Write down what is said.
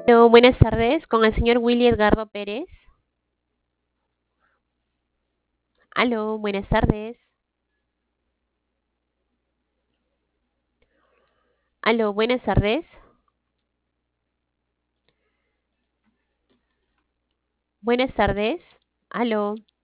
Aló, buenas tardes, con el señor Willy Edgardo Pérez. Aló, buenas tardes. Aló, buenas tardes. Buenas tardes. Aló.